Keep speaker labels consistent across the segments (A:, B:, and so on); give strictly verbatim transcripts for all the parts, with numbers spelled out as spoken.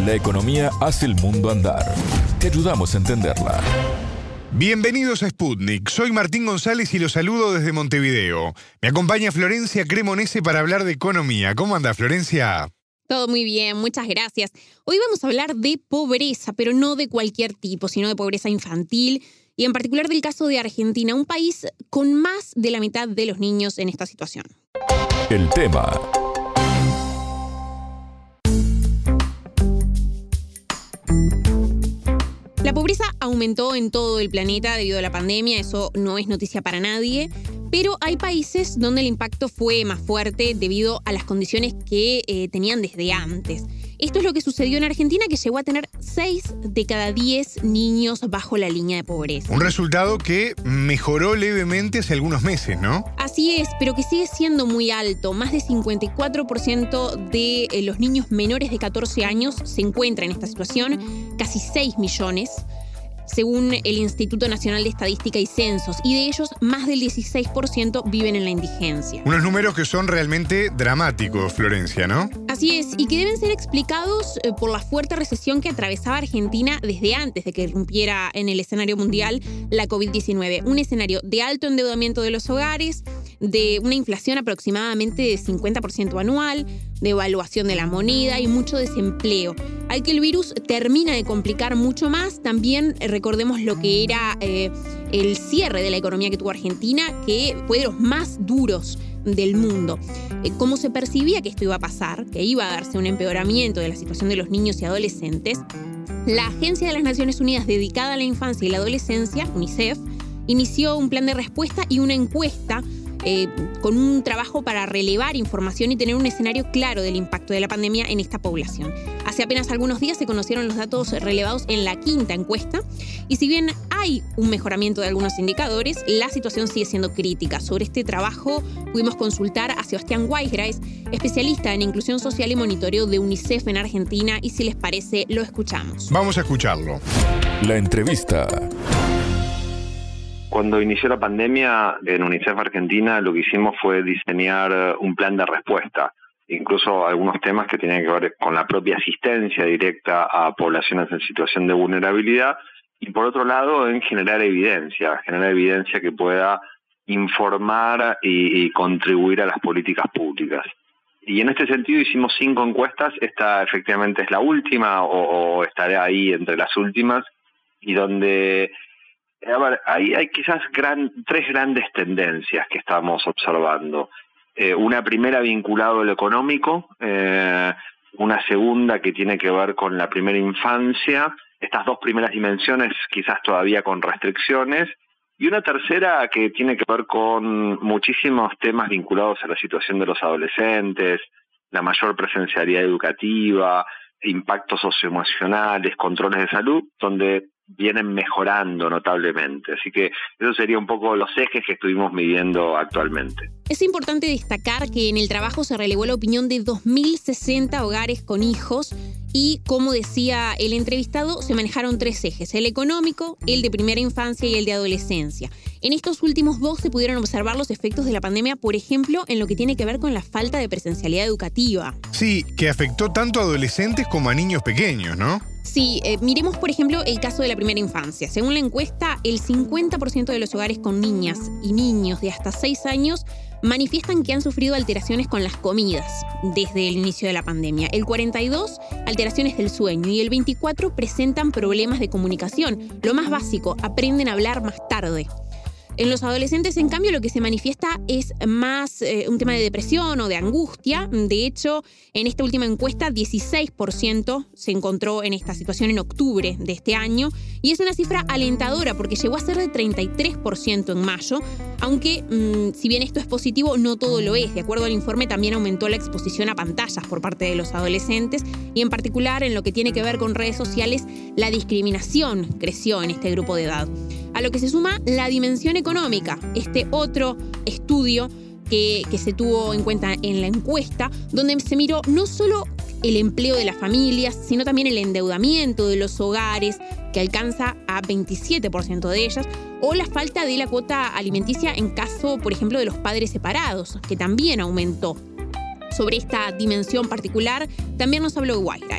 A: La economía hace el mundo andar. Te ayudamos a entenderla.
B: Bienvenidos a Sputnik. Soy Martín González y los saludo desde Montevideo. Me acompaña Florencia Cremonese para hablar de economía. ¿Cómo anda, Florencia?
C: Todo muy bien, muchas gracias. Hoy vamos a hablar de pobreza, pero no de cualquier tipo, sino de pobreza infantil y en particular del caso de Argentina, un país con más de la mitad de los niños en esta situación.
A: El tema.
C: La pobreza aumentó en todo el planeta debido a la pandemia, eso no es noticia para nadie, pero hay países donde el impacto fue más fuerte debido a las condiciones que eh, tenían desde antes. Esto es lo que sucedió en Argentina, que llegó a tener seis de cada diez niños bajo la línea de pobreza.
B: Un resultado que mejoró levemente hace algunos meses, ¿no?
C: Así es, pero que sigue siendo muy alto. Más de cincuenta y cuatro por ciento de eh, los niños menores de catorce años se encuentran en esta situación, casi seis millones. Según el Instituto Nacional de Estadística y Censos, y de ellos más del dieciséis por ciento viven en la indigencia.
B: Unos números que son realmente dramáticos, Florencia, ¿no?
C: Así es, y que deben ser explicados por la fuerte recesión que atravesaba Argentina desde antes de que irrumpiera en el escenario mundial la covid diecinueve. Un escenario de alto endeudamiento de los hogares, de una inflación aproximadamente de cincuenta por ciento anual, de evaluación de la moneda y mucho desempleo. Al que el virus termina de complicar mucho más, también recordemos lo que era eh, el cierre de la economía que tuvo Argentina, que fue de los más duros del mundo. Eh, como se percibía que esto iba a pasar, que iba a darse un empeoramiento de la situación de los niños y adolescentes, la Agencia de las Naciones Unidas dedicada a la infancia y la adolescencia, UNICEF, inició un plan de respuesta y una encuesta Eh, con un trabajo para relevar información y tener un escenario claro del impacto de la pandemia en esta población. Hace apenas algunos días se conocieron los datos relevados en la quinta encuesta y si bien hay un mejoramiento de algunos indicadores, la situación sigue siendo crítica. Sobre este trabajo pudimos consultar a Sebastián Weisgreis, especialista en inclusión social y monitoreo de UNICEF en Argentina, y si les parece, lo escuchamos.
B: Vamos a escucharlo.
A: La entrevista.
D: Cuando inició la pandemia, en UNICEF Argentina lo que hicimos fue diseñar un plan de respuesta, incluso algunos temas que tenían que ver con la propia asistencia directa a poblaciones en situación de vulnerabilidad, y por otro lado en generar evidencia, generar evidencia que pueda informar y, y contribuir a las políticas públicas. Y en este sentido hicimos cinco encuestas, esta efectivamente es la última o, o estará ahí entre las últimas, y donde A ver, hay, hay quizás gran, tres grandes tendencias que estamos observando. Eh, una primera vinculada a lo económico, eh, una segunda que tiene que ver con la primera infancia, estas dos primeras dimensiones quizás todavía con restricciones, y una tercera que tiene que ver con muchísimos temas vinculados a la situación de los adolescentes, la mayor presencialidad educativa, impactos socioemocionales, controles de salud, donde vienen mejorando notablemente. Así que eso sería un poco los ejes que estuvimos midiendo actualmente.
C: Es importante destacar que en el trabajo se relevó la opinión de dos mil sesenta hogares con hijos y, como decía el entrevistado, se manejaron tres ejes: el económico, el de primera infancia y el de adolescencia. En estos últimos dos se pudieron observar los efectos de la pandemia, por ejemplo, en lo que tiene que ver con la falta de presencialidad educativa.
B: Sí, que afectó tanto a adolescentes como a niños pequeños, ¿no?
C: Sí, eh, miremos por ejemplo el caso de la primera infancia. Según la encuesta, el cincuenta por ciento de los hogares con niñas y niños de hasta seis años manifiestan que han sufrido alteraciones con las comidas desde el inicio de la pandemia. El cuarenta y dos por ciento alteraciones del sueño y el veinticuatro por ciento presentan problemas de comunicación. Lo más básico, aprenden a hablar más tarde. En los adolescentes, en cambio, lo que se manifiesta es más eh, un tema de depresión o de angustia. De hecho, en esta última encuesta, dieciséis por ciento se encontró en esta situación en octubre de este año, y es una cifra alentadora porque llegó a ser de treinta y tres por ciento en mayo, aunque mmm, si bien esto es positivo, no todo lo es. De acuerdo al informe, también aumentó la exposición a pantallas por parte de los adolescentes, y en particular en lo que tiene que ver con redes sociales, la discriminación creció en este grupo de edad. A lo que se suma la dimensión económica, este otro estudio que, que se tuvo en cuenta en la encuesta, donde se miró no solo el empleo de las familias, sino también el endeudamiento de los hogares, que alcanza a veintisiete por ciento de ellas, o la falta de la cuota alimenticia en caso, por ejemplo, de los padres separados, que también aumentó. Sobre esta dimensión particular, también nos habló Weisgreis.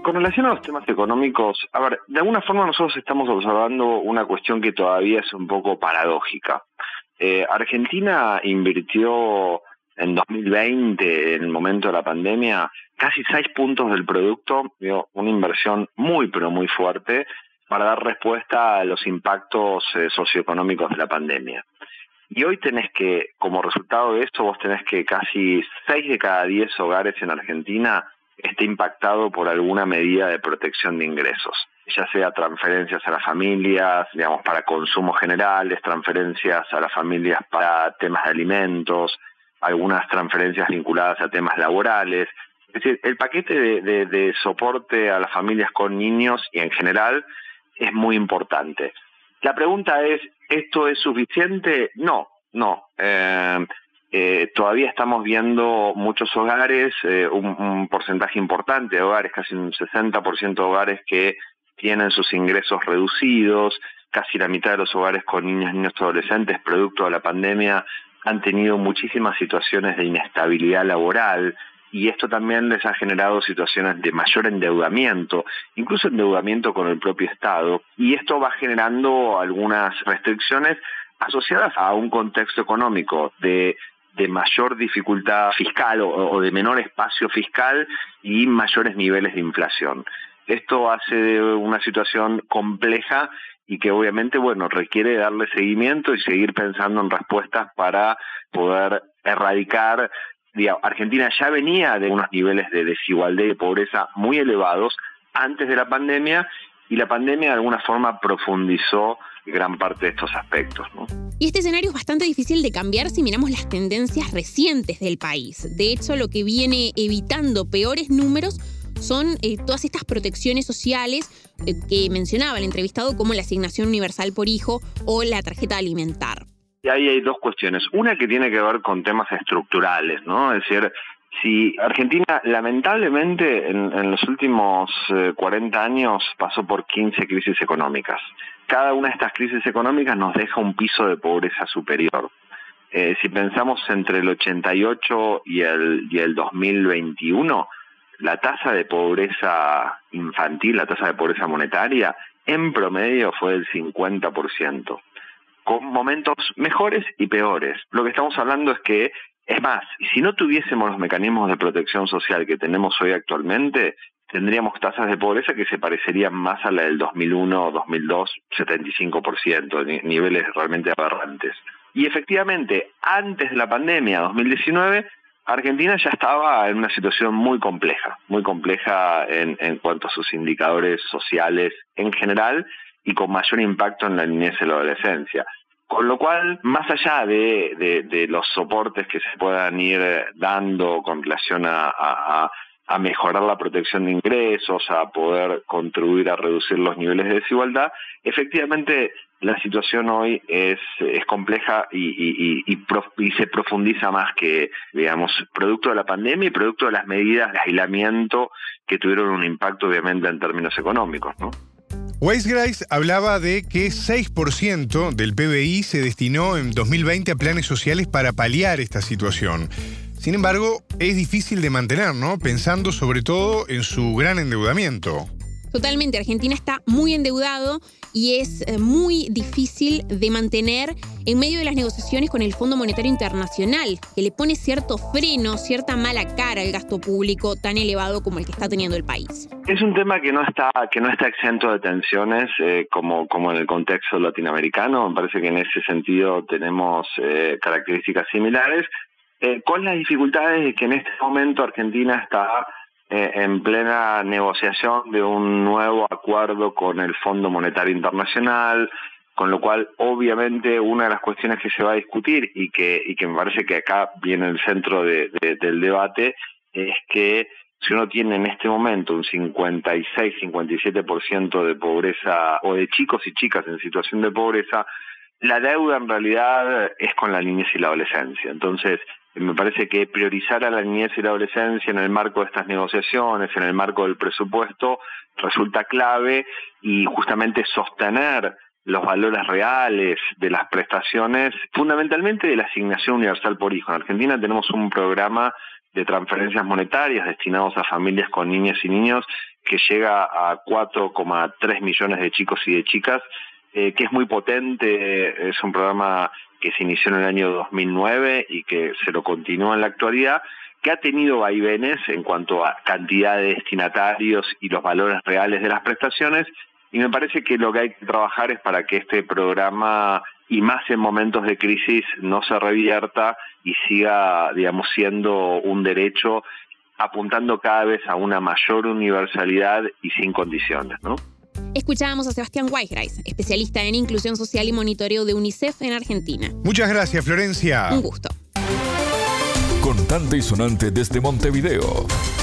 D: Con relación a los temas económicos, a ver, de alguna forma nosotros estamos observando una cuestión que todavía es un poco paradójica. Eh, Argentina invirtió en dos mil veinte, en el momento de la pandemia, casi seis puntos del producto, digo, una inversión muy, pero muy fuerte para dar respuesta a los impactos eh, socioeconómicos de la pandemia. Y hoy tenés que, como resultado de esto, vos tenés que casi seis de cada diez hogares en Argentina esté impactado por alguna medida de protección de ingresos, ya sea transferencias a las familias, digamos, para consumos generales, transferencias a las familias para temas de alimentos, algunas transferencias vinculadas a temas laborales. Es decir, el paquete de, de, de soporte a las familias con niños y en general es muy importante. La pregunta es, ¿esto es suficiente? No, no. Eh, eh, todavía estamos viendo muchos hogares, eh, un, un porcentaje importante de hogares, casi un sesenta por ciento de hogares que tienen sus ingresos reducidos, casi la mitad de los hogares con niños y niños adolescentes, producto de la pandemia, han tenido muchísimas situaciones de inestabilidad laboral, y esto también les ha generado situaciones de mayor endeudamiento, incluso endeudamiento con el propio Estado, y esto va generando algunas restricciones asociadas a un contexto económico de, de mayor dificultad fiscal o, o de menor espacio fiscal y mayores niveles de inflación. Esto hace de una situación compleja y que obviamente, bueno, requiere darle seguimiento y seguir pensando en respuestas para poder erradicar. Digamos, Argentina ya venía de unos niveles de desigualdad y de pobreza muy elevados antes de la pandemia, y la pandemia de alguna forma profundizó gran parte de estos aspectos, ¿no?
C: Y este escenario es bastante difícil de cambiar si miramos las tendencias recientes del país. De hecho, lo que viene evitando peores números son eh, todas estas protecciones sociales eh, que mencionaba el entrevistado, como la asignación universal por hijo o la tarjeta alimentar.
D: Y ahí hay dos cuestiones. Una que tiene que ver con temas estructurales, ¿no? Es decir, si Argentina lamentablemente en, en los últimos eh, cuarenta años pasó por quince crisis económicas. Cada una de estas crisis económicas nos deja un piso de pobreza superior. Eh, si pensamos entre el ochenta y ocho y el, y el dos mil veintiuno, la tasa de pobreza infantil, la tasa de pobreza monetaria, en promedio fue del cincuenta por ciento, con momentos mejores y peores. Lo que estamos hablando es que, es más, si no tuviésemos los mecanismos de protección social que tenemos hoy actualmente, tendríamos tasas de pobreza que se parecerían más a la del dos mil uno o dos mil dos, setenta y cinco por ciento, niveles realmente aberrantes. Y efectivamente, antes de la pandemia, dos mil diecinueve, Argentina ya estaba en una situación muy compleja, muy compleja en, en cuanto a sus indicadores sociales en general y con mayor impacto en la niñez y la adolescencia. Con lo cual, más allá de, de, de los soportes que se puedan ir dando con relación a, a, a mejorar la protección de ingresos, a poder contribuir a reducir los niveles de desigualdad, efectivamente la situación hoy es, es compleja y, y, y, y, prof, y se profundiza más que, digamos, producto de la pandemia y producto de las medidas de aislamiento que tuvieron un impacto obviamente en términos económicos, ¿no?
B: Weisgrais hablaba de que seis por ciento del P B I se destinó en dos mil veinte a planes sociales para paliar esta situación. Sin embargo, es difícil de mantener, ¿no? Pensando sobre todo en su gran endeudamiento.
C: Totalmente, Argentina está muy endeudado y es muy difícil de mantener en medio de las negociaciones con el Fondo Monetario Internacional, que le pone cierto freno, cierta mala cara al gasto público tan elevado como el que está teniendo el país.
D: Es un tema que no está que no está exento de tensiones, eh, como, como en el contexto latinoamericano. Me parece que en ese sentido tenemos eh, características similares, eh, con las dificultades de que en este momento Argentina está en plena negociación de un nuevo acuerdo con el Fondo Monetario Internacional, con lo cual obviamente una de las cuestiones que se va a discutir y que, y que me parece que acá viene el centro de, de, del debate es que si uno tiene en este momento un cincuenta y seis, cincuenta y siete por ciento de pobreza o de chicos y chicas en situación de pobreza, la deuda en realidad es con la niñez y la adolescencia. Entonces, me parece que priorizar a la niñez y la adolescencia en el marco de estas negociaciones, en el marco del presupuesto, resulta clave, y justamente sostener los valores reales de las prestaciones, fundamentalmente de la asignación universal por hijo. En Argentina tenemos un programa de transferencias monetarias destinados a familias con niñas y niños que llega a cuatro coma tres millones de chicos y de chicas, eh, que es muy potente. Es un programa que se inició en el año dos mil nueve y que se lo continúa en la actualidad, que ha tenido vaivenes en cuanto a cantidad de destinatarios y los valores reales de las prestaciones, y me parece que lo que hay que trabajar es para que este programa, y más en momentos de crisis, no se revierta y siga, digamos, siendo un derecho, apuntando cada vez a una mayor universalidad y sin condiciones, ¿no?
C: Escuchábamos a Sebastián Weisgreis, especialista en inclusión social y monitoreo de UNICEF en Argentina.
B: Muchas gracias, Florencia.
C: Un gusto.
A: Contante y sonante desde Montevideo.